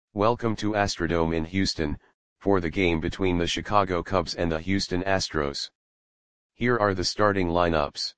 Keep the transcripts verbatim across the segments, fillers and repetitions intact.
Welcome to Astrodome in Houston, for the game between the Chicago Cubs and the Houston Astros. Here are the starting lineups.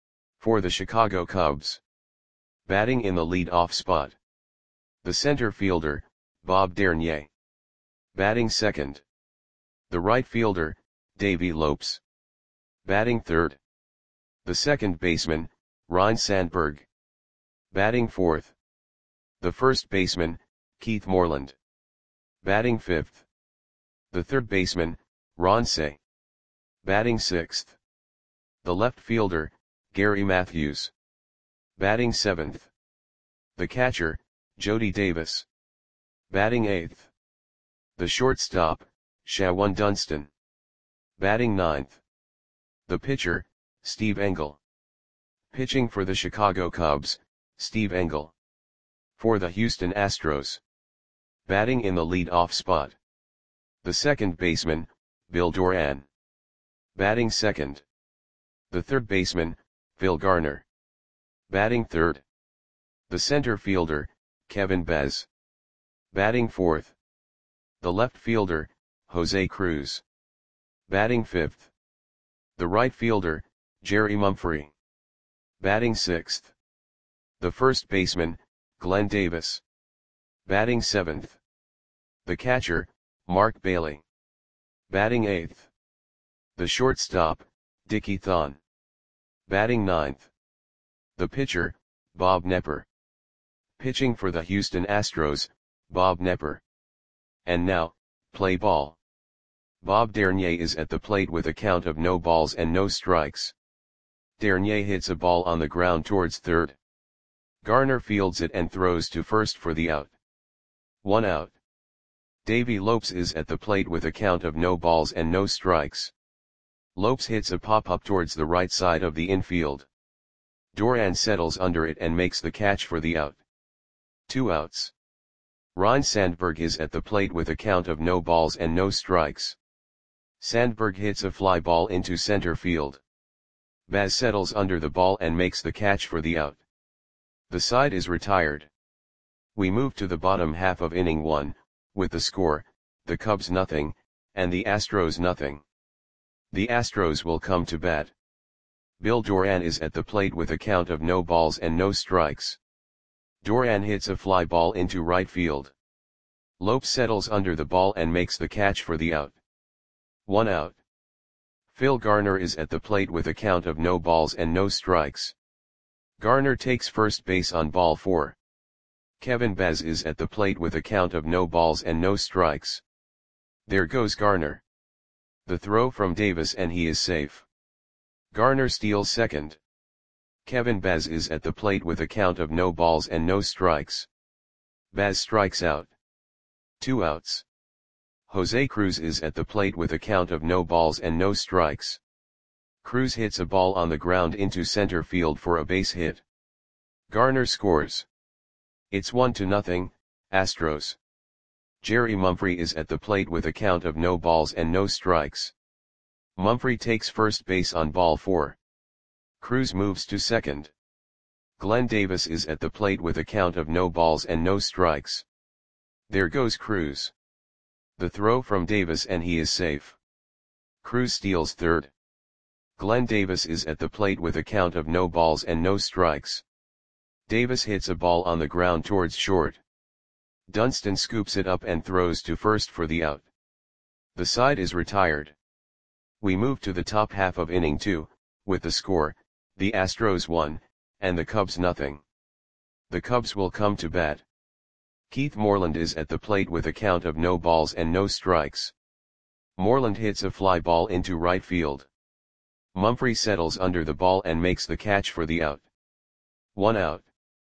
For the Chicago Cubs. Batting in the lead-off spot. The center fielder, Bob Dernier. Batting second. The right fielder, Davey Lopes. Batting third. The second baseman, Ryne Sandberg. Batting fourth. The first baseman, Keith Moreland. Batting fifth. The third baseman, Ron Cey. Batting sixth. The left fielder, Gary Matthews. Batting seventh. The catcher, Jody Davis. Batting eighth. The shortstop, Shawon Dunston. Batting ninth. The pitcher, Steve Engel. Pitching for the Chicago Cubs, Steve Engel. For the Houston Astros. Batting in the lead-off spot. The second baseman, Bill Doran. Batting second. The third baseman, Phil Garner. Batting third. The center fielder, Kevin Bez. Batting fourth. The left fielder, Jose Cruz. Batting fifth. The right fielder, Jerry Mumphrey. Batting sixth. The first baseman, Glenn Davis. Batting seventh. The catcher, Mark Bailey. Batting eighth. The shortstop, Dickie Thon. Batting ninth. The pitcher, Bob Knepper. Pitching for the Houston Astros, Bob Knepper. And now, play ball. Bob Dernier is at the plate with a count of no balls and no strikes. Dernier hits a ball on the ground towards third. Garner fields it and throws to first for the out. One out. Davey Lopes is at the plate with a count of no balls and no strikes. Lopes hits a pop-up towards the right side of the infield. Doran settles under it and makes the catch for the out. Two outs. Ryne Sandberg is at the plate with a count of no balls and no strikes. Sandberg hits a fly ball into center field. Baz settles under the ball and makes the catch for the out. The side is retired. We move to the bottom half of inning one, with the score, the Cubs nothing, and the Astros nothing. The Astros will come to bat. Bill Doran is at the plate with a count of no balls and no strikes. Doran hits a fly ball into right field. Lopes settles under the ball and makes the catch for the out. One out. Phil Garner is at the plate with a count of no balls and no strikes. Garner takes first base on ball four. Kevin Bez is at the plate with a count of no balls and no strikes. There goes Garner. The throw from Davis and he is safe. Garner steals second. Kevin Bez is at the plate with a count of no balls and no strikes. Bez strikes out. Two outs. Jose Cruz is at the plate with a count of no balls and no strikes. Cruz hits a ball on the ground into center field for a base hit. Garner scores. It's one to nothing, Astros. Jerry Mumphrey is at the plate with a count of no balls and no strikes. Mumphrey takes first base on ball four. Cruz moves to second. Glenn Davis is at the plate with a count of no balls and no strikes. There goes Cruz. The throw from Davis and he is safe. Cruz steals third. Glenn Davis is at the plate with a count of no balls and no strikes. Davis hits a ball on the ground towards short. Dunston scoops it up and throws to first for the out. The side is retired. We move to the top half of inning two, with the score, the Astros one, and the Cubs nothing. The Cubs will come to bat. Keith Moreland is at the plate with a count of no balls and no strikes. Moreland hits a fly ball into right field. Mumphrey settles under the ball and makes the catch for the out. One out.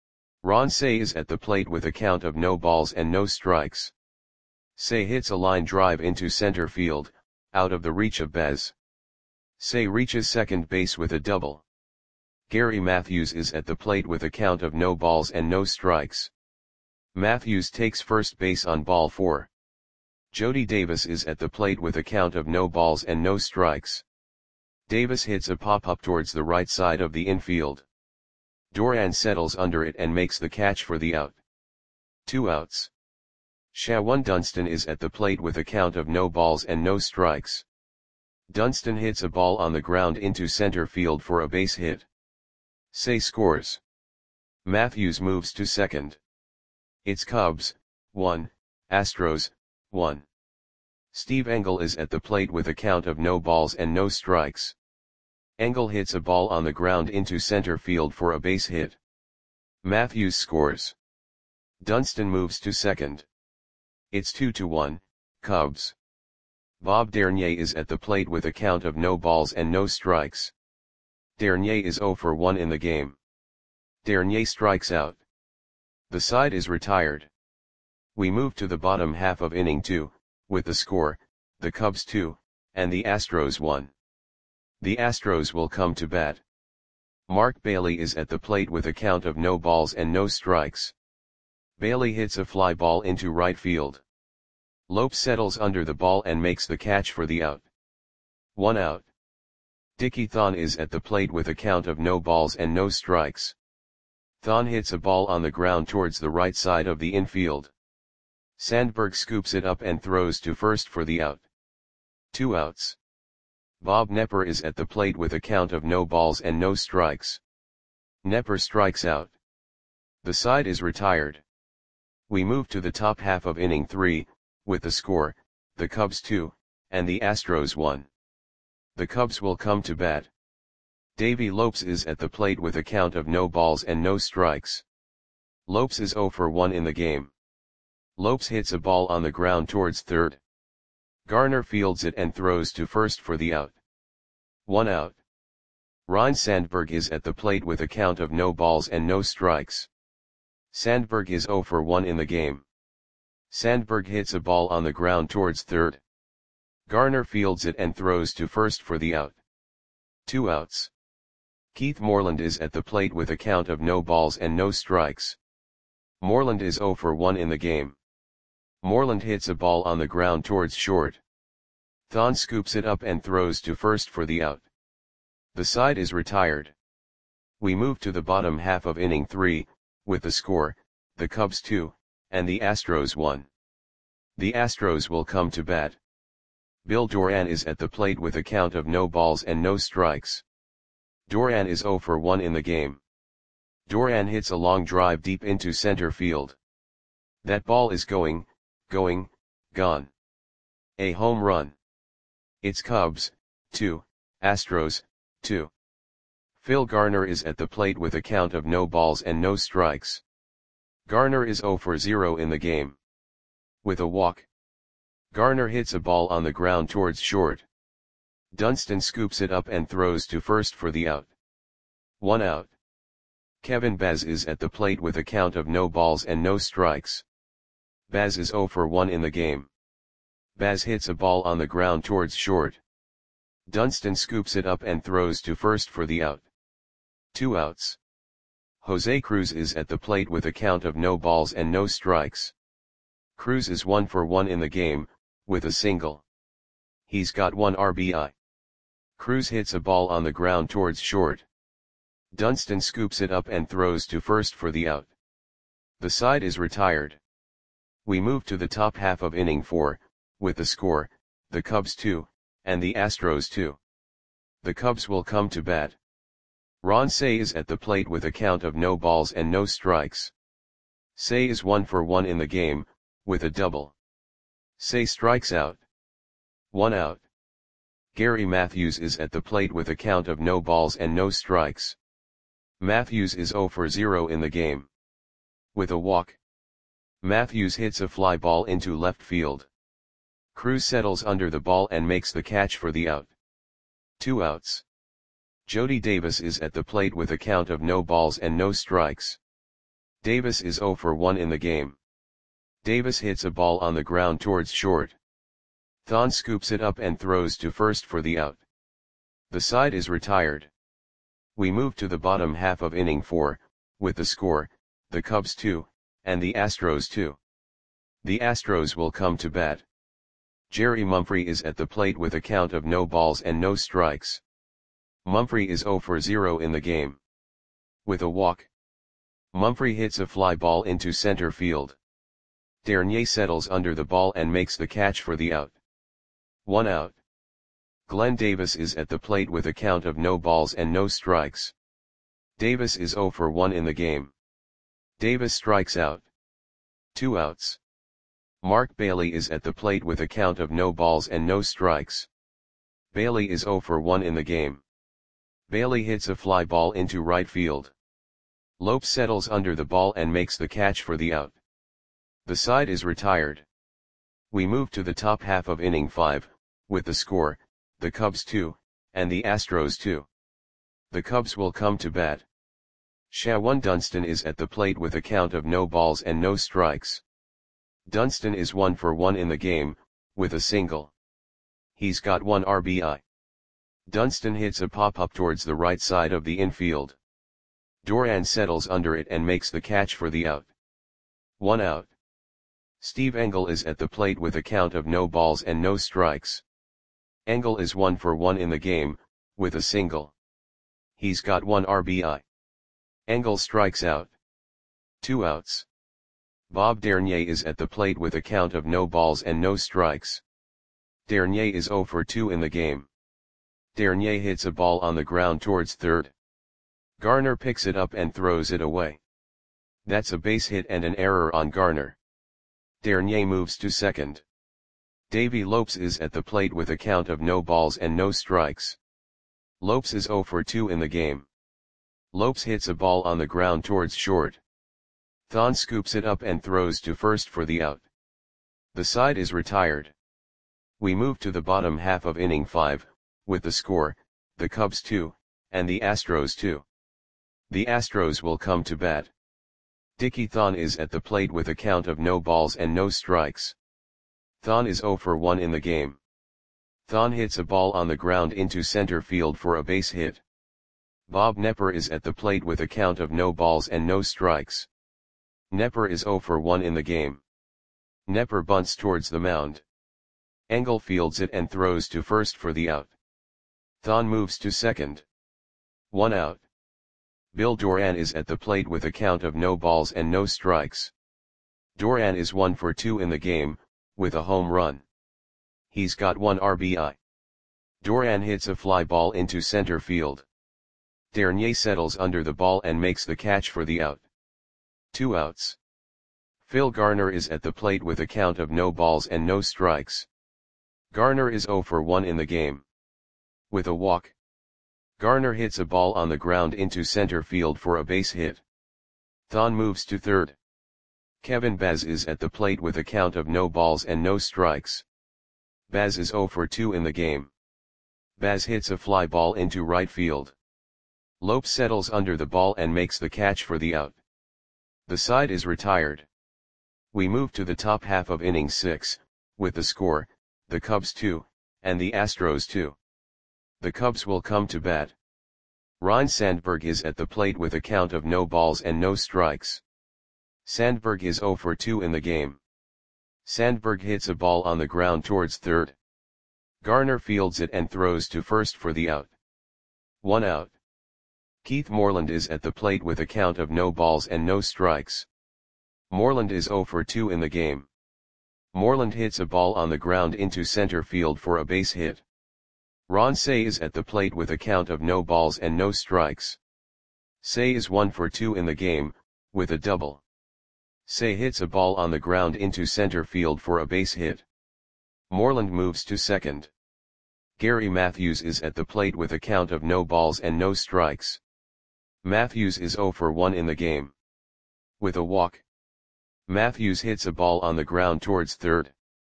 Ron Cey is at the plate with a count of no balls and no strikes. Cey hits a line drive into center field, out of the reach of Bez. Cey reaches second base with a double. Gary Matthews is at the plate with a count of no balls and no strikes. Matthews takes first base on ball four. Jody Davis is at the plate with a count of no balls and no strikes. Davis hits a pop-up towards the right side of the infield. Doran settles under it and makes the catch for the out. Two outs. Shawan Dunston is at the plate with a count of no balls and no strikes. Dunston hits a ball on the ground into center field for a base hit. Say scores. Matthews moves to second. It's Cubs, one, Astros, one. Steve Engel is at the plate with a count of no balls and no strikes. Engel hits a ball on the ground into center field for a base hit. Matthews scores. Dunston moves to second. It's two to one, Cubs. Bob Dernier is at the plate with a count of no balls and no strikes. Dernier is zero for one in the game. Dernier strikes out. The side is retired. We move to the bottom half of inning two, with the score, the Cubs two, and the Astros one. The Astros will come to bat. Mark Bailey is at the plate with a count of no balls and no strikes. Bailey hits a fly ball into right field. Lopes settles under the ball and makes the catch for the out. One out. Dickie Thon is at the plate with a count of no balls and no strikes. Thon hits a ball on the ground towards the right side of the infield. Sandberg scoops it up and throws to first for the out. Two outs. Bob Knepper is at the plate with a count of no balls and no strikes. Knepper strikes out. The side is retired. We move to the top half of inning three, with the score, the Cubs two, and the Astros one. The Cubs will come to bat. Davey Lopes is at the plate with a count of no balls and no strikes. Lopes is zero for one in the game. Lopes hits a ball on the ground towards third. Garner fields it and throws to first for the out. One out. Ryne Sandberg is at the plate with a count of no balls and no strikes. Sandberg is zero for one in the game. Sandberg hits a ball on the ground towards third. Garner fields it and throws to first for the out. Two outs. Keith Moreland is at the plate with a count of no balls and no strikes. Moreland is zero for one in the game. Moreland hits a ball on the ground towards short. Thon scoops it up and throws to first for the out. The side is retired. We move to the bottom half of inning three, with the score, the Cubs two, and the Astros one. The Astros will come to bat. Bill Doran is at the plate with a count of no balls and no strikes. Doran is zero for one in the game. Doran hits a long drive deep into center field. That ball is going, going, gone. A home run. It's Cubs, two, Astros, two. Phil Garner is at the plate with a count of no balls and no strikes. Garner is zero for zero in the game. With a walk. Garner hits a ball on the ground towards short. Dunston scoops it up and throws to first for the out. One out. Kevin Baz is at the plate with a count of no balls and no strikes. Baz is zero for one in the game. Baz hits a ball on the ground towards short. Dunston scoops it up and throws to first for the out. Two outs. Jose Cruz is at the plate with a count of no balls and no strikes. Cruz is one for one in the game, with a single. He's got one R B I. Cruz hits a ball on the ground towards short. Dunston scoops it up and throws to first for the out. The side is retired. We move to the top half of inning four, with the score, the Cubs two, and the Astros two. The Cubs will come to bat. Ron Cey is at the plate with a count of no balls and no strikes. Cey is one for one in the game, with a double. Cey strikes out. One out. Gary Matthews is at the plate with a count of no balls and no strikes. Matthews is zero for zero in the game. With a walk. Matthews hits a fly ball into left field. Cruz settles under the ball and makes the catch for the out. Two outs. Jody Davis is at the plate with a count of no balls and no strikes. Davis is zero for one in the game. Davis hits a ball on the ground towards short. Thon scoops it up and throws to first for the out. The side is retired. We move to the bottom half of inning four, with the score, the Cubs two, and the Astros two. The Astros will come to bat. Jerry Mumphrey is at the plate with a count of no balls and no strikes. Mumphrey is zero for zero in the game. With a walk. Mumphrey hits a fly ball into center field. Dernier settles under the ball and makes the catch for the out. One out. Glenn Davis is at the plate with a count of no balls and no strikes. Davis is zero for one in the game. Davis strikes out. Two outs. Mark Bailey is at the plate with a count of no balls and no strikes. Bailey is zero for one in the game. Bailey hits a fly ball into right field. Lopes settles under the ball and makes the catch for the out. The side is retired. We move to the top half of inning five, with the score, the Cubs two, and the Astros two. The Cubs will come to bat. Shawan Dunston is at the plate with a count of no balls and no strikes. Dunston is one for one in the game, with a single. He's got one R B I. Dunston hits a pop-up towards the right side of the infield. Doran settles under it and makes the catch for the out. One out. Steve Engel is at the plate with a count of no balls and no strikes. Engel is one for one in the game, with a single. He's got one R B I. Engel strikes out. Two outs. Bob Dernier is at the plate with a count of no balls and no strikes. Dernier is zero for two in the game. Dernier hits a ball on the ground towards third. Garner picks it up and throws it away. That's a base hit and an error on Garner. Dernier moves to second. Davy Lopes is at the plate with a count of no balls and no strikes. Lopes is zero for two in the game. Lopes hits a ball on the ground towards short. Thon scoops it up and throws to first for the out. The side is retired. We move to the bottom half of inning five, with the score, the Cubs two, and the Astros two. The Astros will come to bat. Dickie Thon is at the plate with a count of no balls and no strikes. Thon is zero for one in the game. Thon hits a ball on the ground into center field for a base hit. Bob Knepper is at the plate with a count of no balls and no strikes. Knepper is zero for one in the game. Knepper bunts towards the mound. Engel fields it and throws to first for the out. Thon moves to second. One out. Bill Doran is at the plate with a count of no balls and no strikes. Doran is one for two in the game, with a home run. He's got one R B I. Doran hits a fly ball into center field. Dernier settles under the ball and makes the catch for the out. Two outs. Phil Garner is at the plate with a count of no balls and no strikes. Garner is zero for one in the game. With a walk. Garner hits a ball on the ground into center field for a base hit. Thon moves to third. Kevin Baz is at the plate with a count of no balls and no strikes. Baz is zero for two in the game. Baz hits a fly ball into right field. Lopes settles under the ball and makes the catch for the out. The side is retired. We move to the top half of inning six, with the score, the Cubs two, and the Astros two. The Cubs will come to bat. Ryne Sandberg is at the plate with a count of no balls and no strikes. Sandberg is zero for two in the game. Sandberg hits a ball on the ground towards third. Garner fields it and throws to first for the out. One out. Keith Moreland is at the plate with a count of no balls and no strikes. Moreland is zero for two in the game. Moreland hits a ball on the ground into center field for a base hit. Ron Cey is at the plate with a count of no balls and no strikes. Cey is one for two in the game, with a double. Cey hits a ball on the ground into center field for a base hit. Moreland moves to second. Gary Matthews is at the plate with a count of no balls and no strikes. Matthews is zero for one in the game. With a walk. Matthews hits a ball on the ground towards third.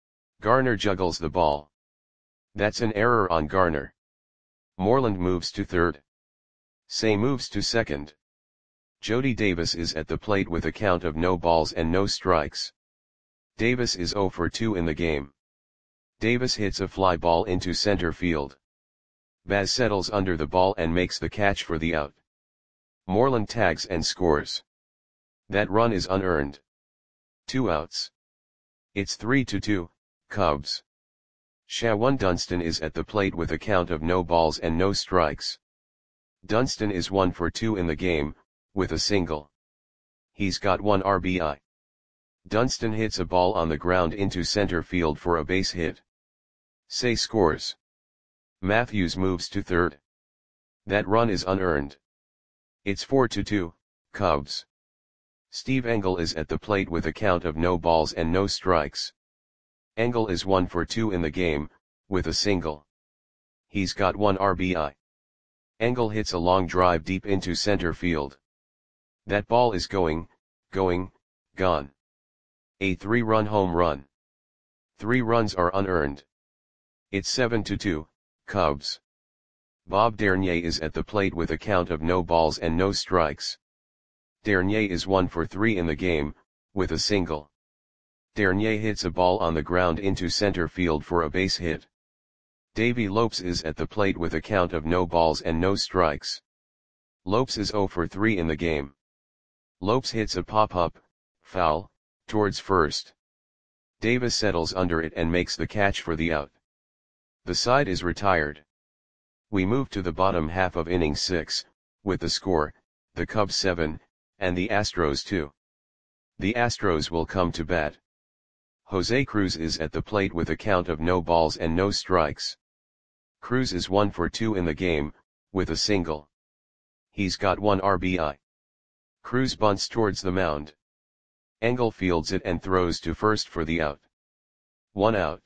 Garner juggles the ball. That's an error on Garner. Moreland moves to third. Cey moves to second. Jody Davis is at the plate with a count of no balls and no strikes. Davis is zero for two in the game. Davis hits a fly ball into center field. Baz settles under the ball and makes the catch for the out. Moreland tags and scores. That run is unearned. Two outs. It's three to two, Cubs. Shawan Dunston is at the plate with a count of no balls and no strikes. Dunston is one for two in the game, with a single. He's got one R B I. Dunston hits a ball on the ground into center field for a base hit. Say scores. Matthews moves to third. That run is unearned. It's four to two, Cubs. Steve Engel is at the plate with a count of no balls and no strikes. Engel is one for two in the game, with a single. He's got one R B I. Engel hits a long drive deep into center field. That ball is going, going, gone. A three-run home run. Three runs are unearned. It's seven to two, Cubs. Bob Dernier is at the plate with a count of no balls and no strikes. Dernier is one for three in the game, with a single. Dernier hits a ball on the ground into center field for a base hit. Davey Lopes is at the plate with a count of no balls and no strikes. Lopes is zero for three in the game. Lopes hits a pop-up, foul, towards first. Davis settles under it and makes the catch for the out. The side is retired. We move to the bottom half of inning six, with the score, the Cubs seven, and the Astros two. The Astros will come to bat. Jose Cruz is at the plate with a count of no balls and no strikes. Cruz is one for two in the game, with a single. He's got one R B I. Cruz bunts towards the mound. Engel fields it and throws to first for the out. One out.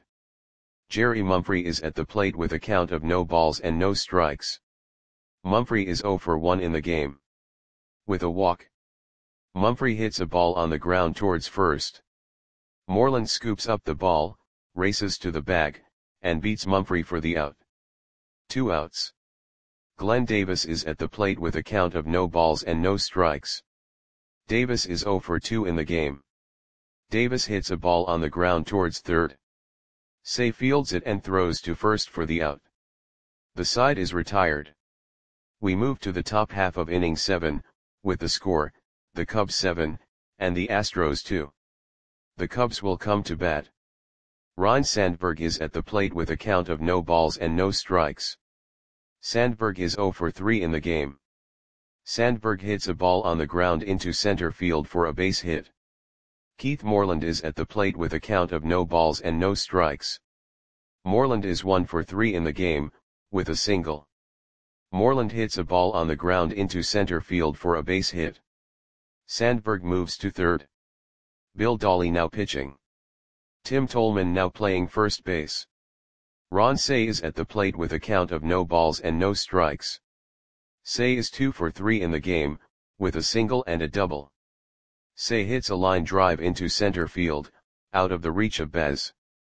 Jerry Mumphrey is at the plate with a count of no balls and no strikes. Mumphrey is zero for one in the game. With a walk. Mumphrey hits a ball on the ground towards first. Moreland scoops up the ball, races to the bag, and beats Mumphrey for the out. Two outs. Glenn Davis is at the plate with a count of no balls and no strikes. Davis is zero for two in the game. Davis hits a ball on the ground towards third. Say fields it and throws to first for the out. The side is retired. We move to the top half of inning seven, with the score, the Cubs seven, and the Astros two. The Cubs will come to bat. Ryne Sandberg is at the plate with a count of no balls and no strikes. Sandberg is zero for three in the game. Sandberg hits a ball on the ground into center field for a base hit. Keith Moreland is at the plate with a count of no balls and no strikes. Moreland is one for three in the game, with a single. Moreland hits a ball on the ground into center field for a base hit. Sandberg moves to third. Bill Dawley now pitching. Tim Tolman now playing first base. Ron Cey is at the plate with a count of no balls and no strikes. Cey is two for three in the game, with a single and a double. Cey hits a line drive into center field, out of the reach of Bez.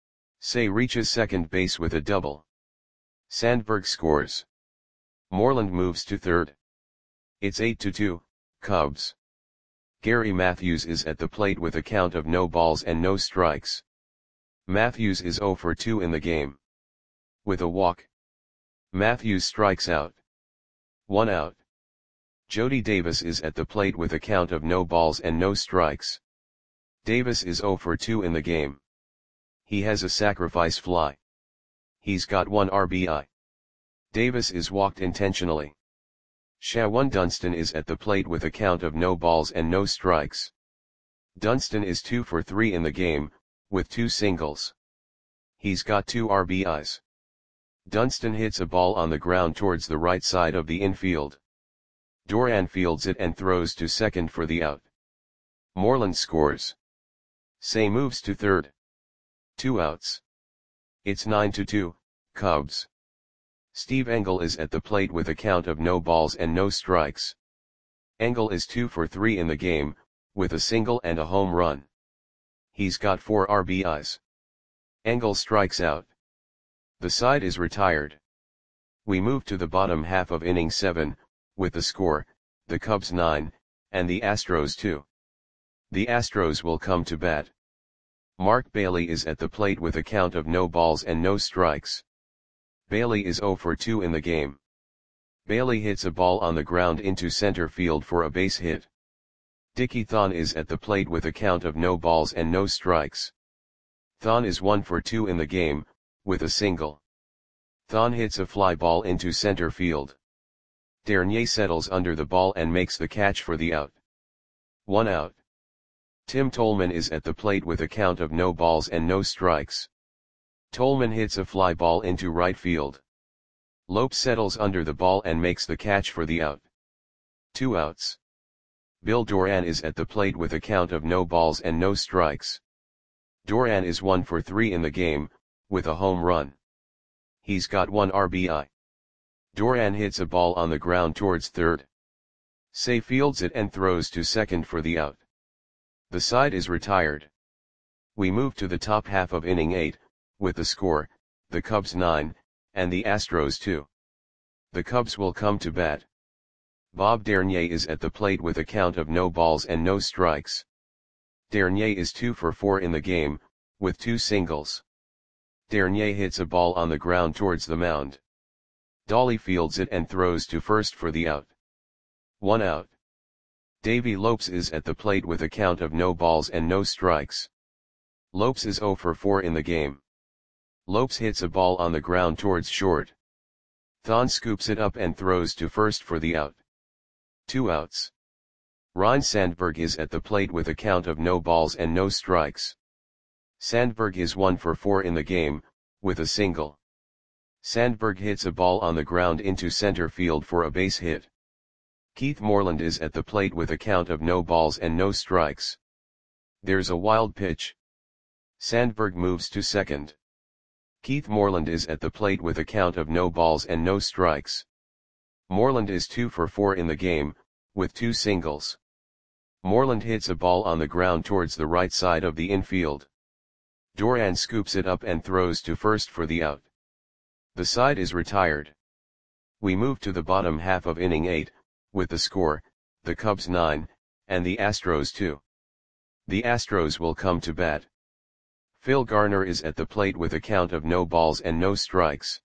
Cey reaches second base with a double. Sandberg scores. Moreland moves to third. It's eight to two, Cubs. Gary Matthews is at the plate with a count of no balls and no strikes. Matthews is zero for two in the game. With a walk. Matthews strikes out. One out. Jody Davis is at the plate with a count of no balls and no strikes. Davis is zero for two in the game. He has a sacrifice fly. He's got one R B I. Davis is walked intentionally. Shawan Dunston is at the plate with a count of no balls and no strikes. Dunston is two for three in the game, with two singles. He's got two R B Is. Dunston hits a ball on the ground towards the right side of the infield. Doran fields it and throws to second for the out. Moreland scores. Cey moves to third. Two outs. It's nine to two, Cubs. Steve Engel is at the plate with a count of no balls and no strikes. Engel is two for three in the game, with a single and a home run. He's got four R B Is. Engel strikes out. The side is retired. We move to the bottom half of inning seven, with the score, the Cubs nine, and the Astros two. The Astros will come to bat. Mark Bailey is at the plate with a count of no balls and no strikes. Bailey is zero for two in the game. Bailey hits a ball on the ground into center field for a base hit. Dickie Thon is at the plate with a count of no balls and no strikes. Thon is one for two in the game, with a single. Thon hits a fly ball into center field. Dernier settles under the ball and makes the catch for the out. One out. Tim Tolman is at the plate with a count of no balls and no strikes. Tolman hits a fly ball into right field. Lopes settles under the ball and makes the catch for the out. Two outs. Bill Doran is at the plate with a count of no balls and no strikes. Doran is one for three in the game, with a home run. He's got one R B I. Doran hits a ball on the ground towards third. Say fields it and throws to second for the out. The side is retired. We move to the top half of inning eight, with the score, the Cubs nine, and the Astros two. The Cubs will come to bat. Bob Dernier is at the plate with a count of no balls and no strikes. Dernier is two for four in the game, with two singles. Dernier hits a ball on the ground towards the mound. Dolly fields it and throws to first for the out. One out. Davey Lopes is at the plate with a count of no balls and no strikes. Lopes is zero for four in the game. Lopes hits a ball on the ground towards short. Thon scoops it up and throws to first for the out. Two outs. Ryne Sandberg is at the plate with a count of no balls and no strikes. Sandberg is one for four in the game, with a single. Sandberg hits a ball on the ground into center field for a base hit. Keith Moreland is at the plate with a count of no balls and no strikes. There's a wild pitch. Sandberg moves to second. Keith Moreland is at the plate with a count of no balls and no strikes. Moreland is two for four in the game, with two singles. Moreland hits a ball on the ground towards the right side of the infield. Doran scoops it up and throws to first for the out. The side is retired. We move to the bottom half of inning eight, with the score, the Cubs nine, and the Astros two. The Astros will come to bat. Phil Garner is at the plate with a count of no balls and no strikes.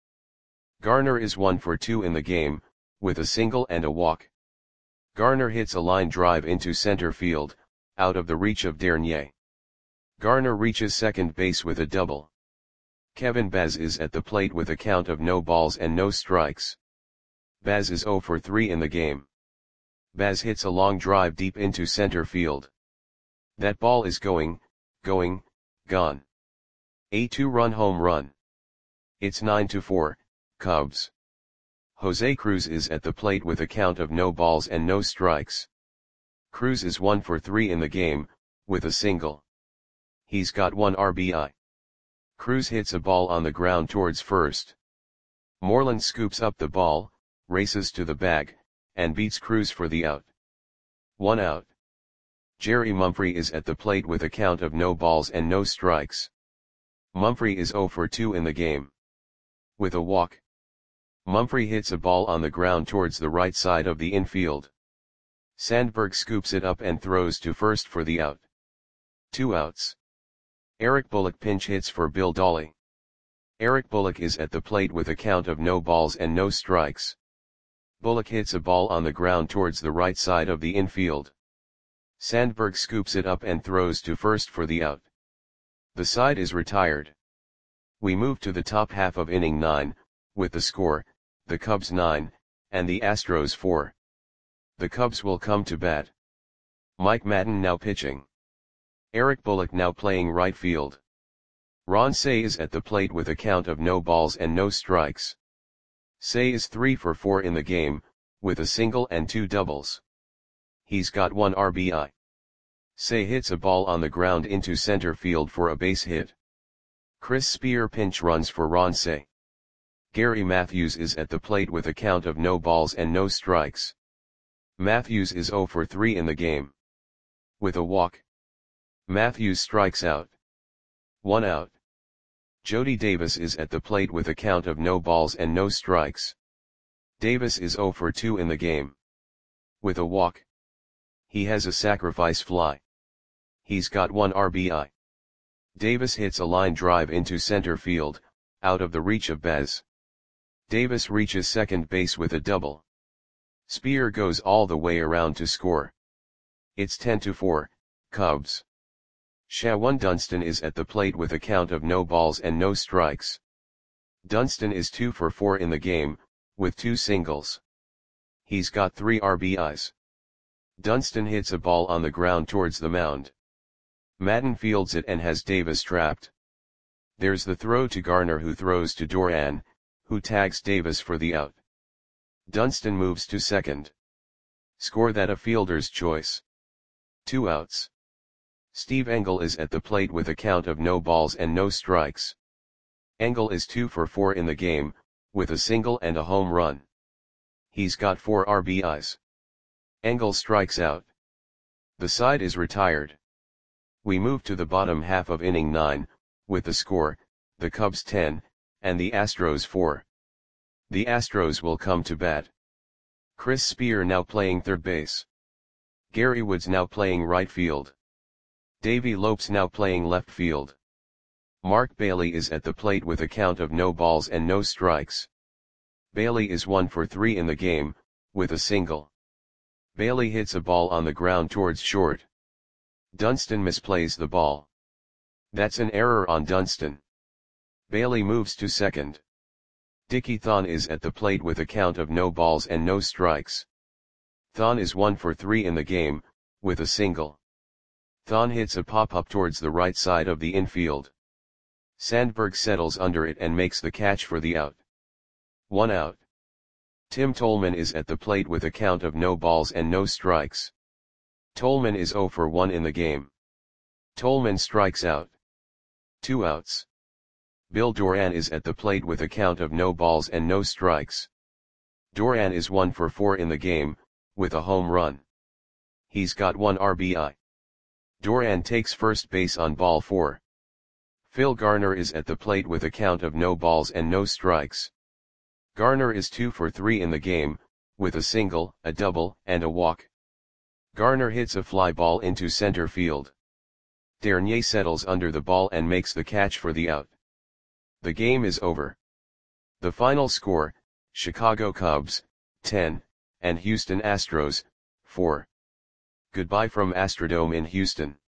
Garner is one for two in the game, with a single and a walk. Garner hits a line drive into center field, out of the reach of Dernier. Garner reaches second base with a double. Kevin Baz is at the plate with a count of no balls and no strikes. Baz is zero for three in the game. Baz hits a long drive deep into center field. That ball is going, going, gone. A two-run home run. It's nine to four, Cubs. Jose Cruz is at the plate with a count of no balls and no strikes. Cruz is one for three in the game, with a single. He's got one R B I. Cruz hits a ball on the ground towards first. Moreland scoops up the ball, races to the bag, and beats Cruz for the out. One out. Jerry Mumphrey is at the plate with a count of no balls and no strikes. Mumphrey is zero for two in the game. With a walk. Mumphrey hits a ball on the ground towards the right side of the infield. Sandberg scoops it up and throws to first for the out. Two outs. Eric Bullock pinch hits for Bill Dolly. Eric Bullock is at the plate with a count of no balls and no strikes. Bullock hits a ball on the ground towards the right side of the infield. Sandberg scoops it up and throws to first for the out. The side is retired. We move to the top half of inning nine, with the score, the Cubs nine, and the Astros four. The Cubs will come to bat. Mike Madden now pitching. Eric Bullock now playing right field. Ron Cey is at the plate with a count of no balls and no strikes. Cey is three for four in the game, with a single and two doubles. He's got one R B I. Cey hits a ball on the ground into center field for a base hit. Chris Spear pinch runs for Ron Cey. Gary Matthews is at the plate with a count of no balls and no strikes. Matthews is zero for three in the game. With a walk. Matthews strikes out. One out. Jody Davis is at the plate with a count of no balls and no strikes. Davis is zero for two in the game. With a walk. He has a sacrifice fly. He's got one R B I. Davis hits a line drive into center field, out of the reach of Baz. Davis reaches second base with a double. Spear goes all the way around to score. It's ten to four, Cubs. Shawan Dunston is at the plate with a count of no balls and no strikes. Dunston is two for four in the game, with two singles. He's got three R B Is. Dunston hits a ball on the ground towards the mound. Madden fields it and has Davis trapped. There's the throw to Garner, who throws to Doran, who tags Davis for the out. Dunston moves to second. Score that a fielder's choice. Two outs. Steve Engel is at the plate with a count of no balls and no strikes. Engel is two for four in the game, with a single and a home run. He's got four R B Is. Engel strikes out. The side is retired. We move to the bottom half of inning nine, with the score, the Cubs ten, and the Astros four. The Astros will come to bat. Chris Spear now playing third base. Gary Woods now playing right field. Davey Lopes now playing left field. Mark Bailey is at the plate with a count of no balls and no strikes. Bailey is one for three in the game, with a single. Bailey hits a ball on the ground towards short. Dunston misplays the ball. That's an error on Dunston. Bailey moves to second. Dickie Thon is at the plate with a count of no balls and no strikes. Thon is one for three in the game, with a single. Thon hits a pop-up towards the right side of the infield. Sandberg settles under it and makes the catch for the out. One out. Tim Tolman is at the plate with a count of no balls and no strikes. Tolman is zero for one in the game. Tolman strikes out. Two outs. Bill Doran is at the plate with a count of no balls and no strikes. Doran is one for four in the game, with a home run. He's got one R B I. Doran takes first base on ball four. Phil Garner is at the plate with a count of no balls and no strikes. Garner is two for three in the game, with a single, a double, and a walk. Garner hits a fly ball into center field. Dernier settles under the ball and makes the catch for the out. The game is over. The final score, Chicago Cubs, ten, and Houston Astros, four. Goodbye from Astrodome in Houston.